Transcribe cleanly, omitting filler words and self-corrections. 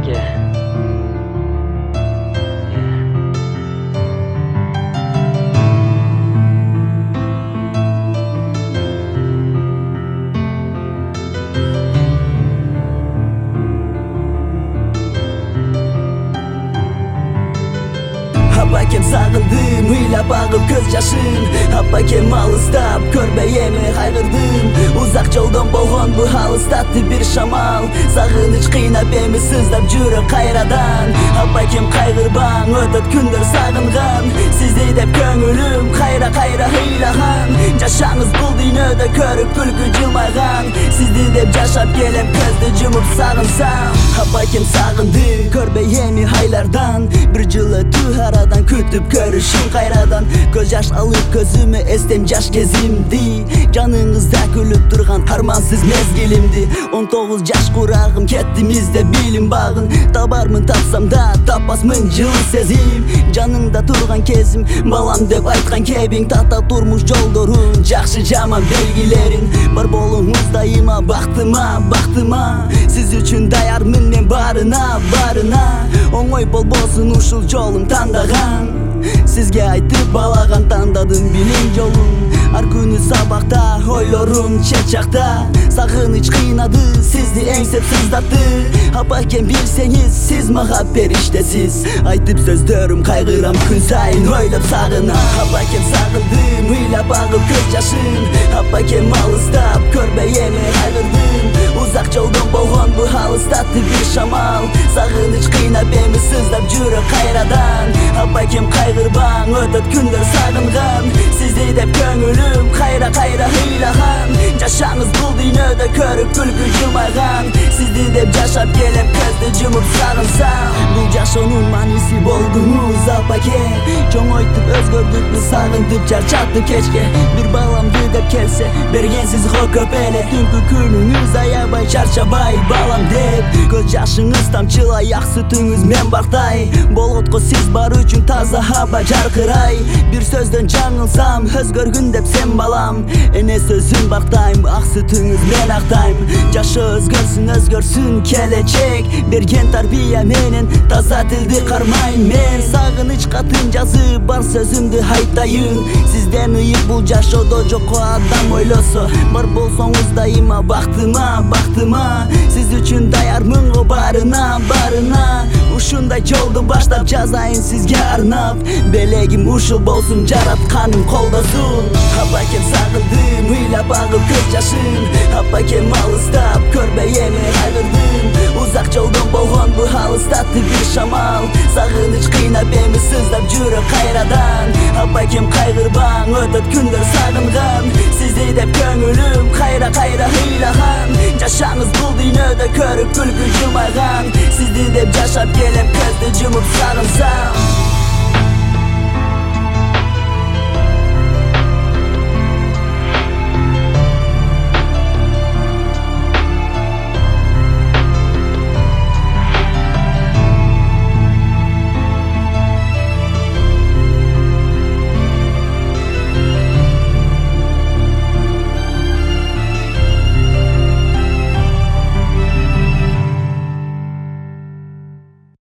ake. Apakem sağındım, hıylap ağıl göz yaşın. Apakem alыстап, көрбейеме кайгырдым. Uzak жолдон болгон bu алыс татты bir шамал. Сагыныч кыйнап эми сыздап жүрөк кайрадан. Apakem кайгырбаң, өтөт күндөр сагынган. Сизди деп көңүлүм кайра hıylagan. Жашаңыз бул дүйнөдө көрүп күлкү жылмайган. Сизди деп жашап келем көздү жумуп сагынсам. Apakem сагынды, көрбөй эми айлардан. Bir жыл өтүп aradan kütüp görüşüm kayradan. Göz yaş alıp gözüme estem yaş kezimdi. Canınızda gülüp durgan harmansız mezgilimdi. 19 yaş kurağım kettimizde bilim bağın. Tabarmın tapsam da tapasmın жылы sezim. Canımda turgan kezim balam dep aytkan kebing. Tata turmuş joldorun jakşı jaman belgilerin. Bar bolunuz dayıma baktıma. Siz üçün dayarmın men barına. Оңой болбосун ушул жолун тандаган. Сизге айтып балаган тандадым билим жолун. Ар күнү сабакта ойлорум чечакта. Сагыныч кыйнады сизди эңсеп сыздатты. Апакем билсеңиз сиз мага периштесиз. Айтып сөздөрүм кайгырам күн сайын ойлоп сагынам. Апакем сагындым ыйлап агып көз жашын. Апакем алыстап көрбөй эми кайгырдым. Uzak жолдон болгон bu алыс татты bir шамал. Сагыныч кыйнап эми сыздап жүрөк кайрадан. Апакем кайгырбаң, өтөт күндөр сагынган. Сизди деп көңүлүм кайра hıylagan. Жашаңыз бул дүйнөдө көрүп күлкү жылмайган. Сизди деп жашап келем көздү жумуп сагынсам. Бул жашоонун мааниси болдуңуз апаке. Чоңойтуп өзгөрдүкмү сагынтып чарчаттым кечке. Bir баламды деп келсе бергенсиз го көп эле. Түнкү күнүңүз аябай чарчабай балам деп. Көз жашыңыз тамчылай ак сүтүңүз мен бактай. Болготко сиз бар үчүн таза аба жаркырай. Bir сөздөн жаңылсам өзгөргүн деп сен балам. Эне сөзүн бактайм ак сүтүңүз мен актайм. Жашоо өзгөрсүн келечек. Берген тарбия менен таза тилди кармайм мен. Сагыныч катын жазып бар сөзүмдү айтайын. Сизден ыйык бул жашоодо жокко адам ойлосо. Бар болсоңуз дайыма бактыма. Сиз үчүн даярмын го барына. Ушундай жолду баштап жазайын сизге арнап. Белегим ушул болсун жаратканым колдосун. Апакем сагындым ыйлап агып көз жашын. Апакем алыстап көрбөй эми кайгырдым. Uzak жолдон болгон bu алыс татты bir шамал. Сагыныч кыйнап эми сыздап жүрөк кайрадан. Апакем кайгырбаң, өтөт күндөр сагынган. Сизди деп көңүлүм кайра hıylagan. Жашаңыз бул дүйнөдө көрүп күлкү жылмайган. Сизди деп жашап келем көздү жумуп сагынсам.